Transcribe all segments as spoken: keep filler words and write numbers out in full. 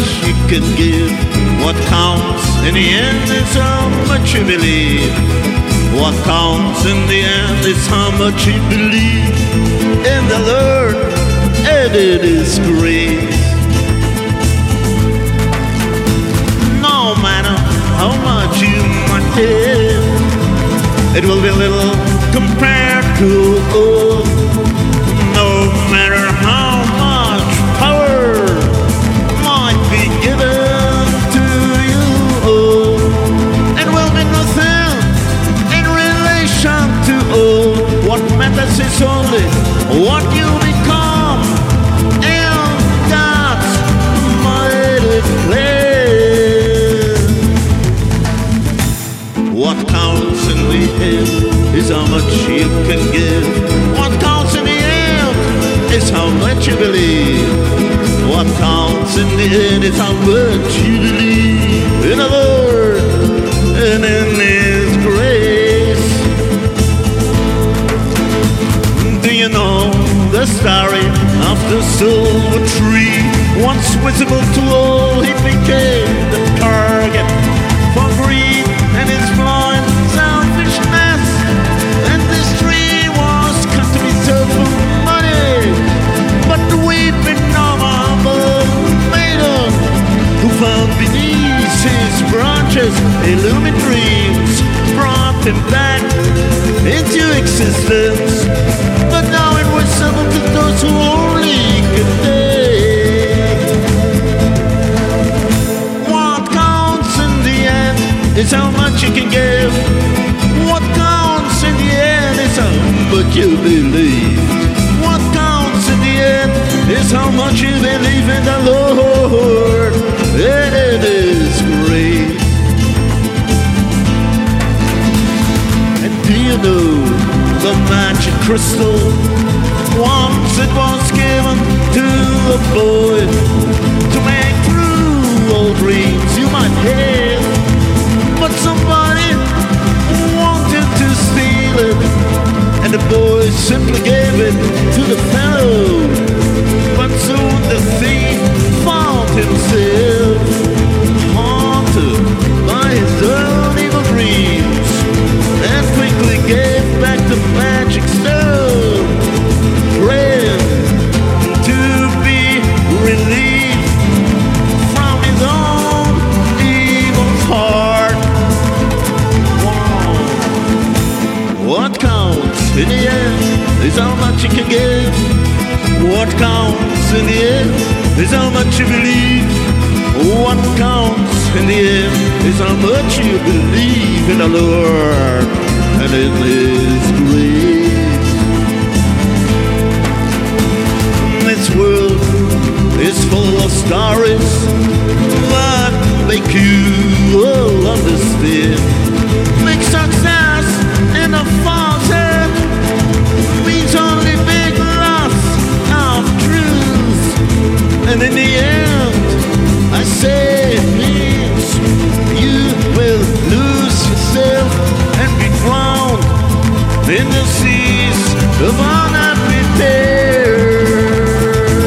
you can give. What counts in the end is how much you believe. What counts in the end is how much you believe in the Lord and in His grace. No matter how much you might have, it will be little compared to all. No matter how much power might be given to you, all, it will be nothing in relation to all. What matters is only what you become in God's mighty plan. What counts in the end is how much you can give. What counts in the end is how much you believe. What counts in the end is how much you believe in the Lord and in His grace. Do you know the story of the silver tree? Once visible to all, it became the target for greed and its blind selfishness. And this tree was cut to be sold for money. But the weeping noble maiden who found beneath his branches illumined dreams brought him back into existence. But now it was sold to those who only could take. What counts in the end is how much you can give. What counts in the end is how much you believe. What counts in the end is how much you believe in the Lord and in His grace. And do you know the magic crystal? Once it was given to a boy to make true all dreams you might have. But somebody wanted to steal it, and the boy simply gave it to the fellow. But soon the thief found himself haunted by his own evil dreams, and quickly gave back the magic stone, praying to be relieved from his own evil heart. What counts in the end is how much you can give. What counts in the end is how much you believe. What counts in the end is how much you believe in the Lord and in His grace. This world is full of stories that make you all understand. Make success in a falsehood means only big loss of truth. And in the end, I say it means you will lose yourself and be drowned in the seas of unhappy tears.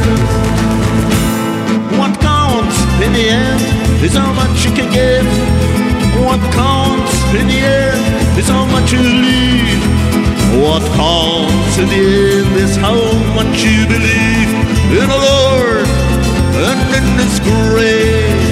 What counts in the end is how much you can give. What counts in the end is how much you leave. What counts in the end is how much you believe in the Lord and in His grace.